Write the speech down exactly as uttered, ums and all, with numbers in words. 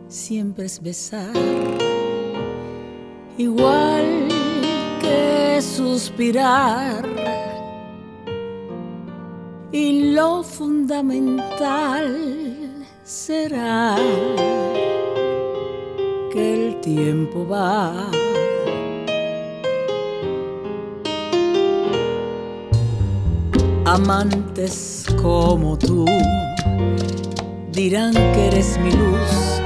siempre es besar, igual que suspirar. Y lo fundamental será que el tiempo va. Amantes como tú dirán que eres mi luz,